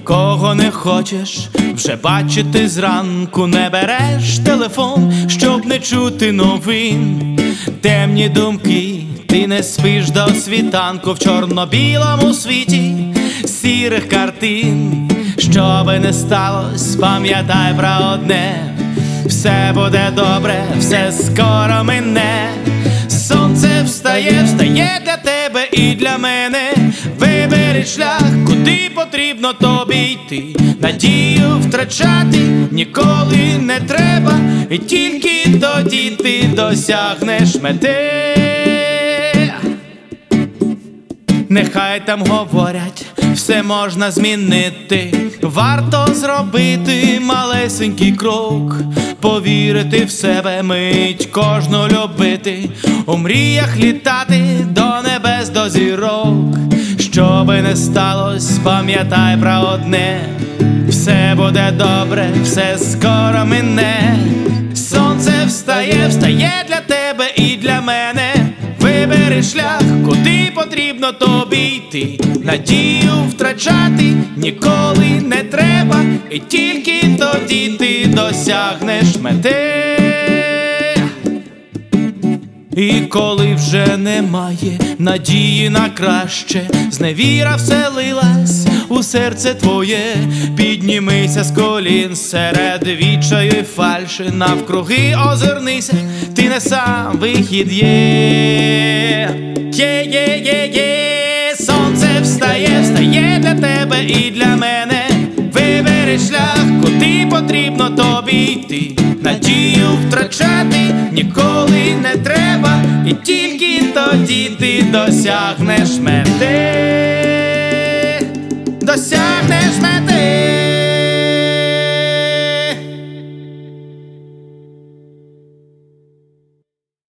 нікого не хочеш вже бачити зранку, не береш телефон, щоб не чути новин. Темні думки, ти не спиш до світанку в чорно-білому світі сірих картин. Що би не сталось, пам'ятай про одне: все буде добре, все скоро мине. Сонце встає, встає для тебе і для мене. Вибери шлях, куди потрібно тобі йти. Надію втрачати ніколи не треба, і тільки тоді ти досягнеш мети. Нехай там говорять, все можна змінити. Варто зробити малесенький крок, повірити в себе, мить кожну любити, у мріях літати до небес, до зірок. Що би не сталось, пам'ятай про одне: все буде добре, все скоро мине. Сонце встає, встає для тебе і для мене. Вибери шлях, куди потрібно тобі йти. Надію втрачати ніколи не треба, і тільки тоді ти досягнеш мети. І коли вже немає надії на краще, зневіра вселилась у серце твоє, піднімися з колін серед відчаю і фальші, навкруги озирнися, ти не сам, вихід є. Сонце встає, встає для тебе і для мене. Вибери шлях, куди потрібно тобі йти. Надію втрачати ніколи не треба, і тільки тоді ти досягнеш мети. Досягнеш мети.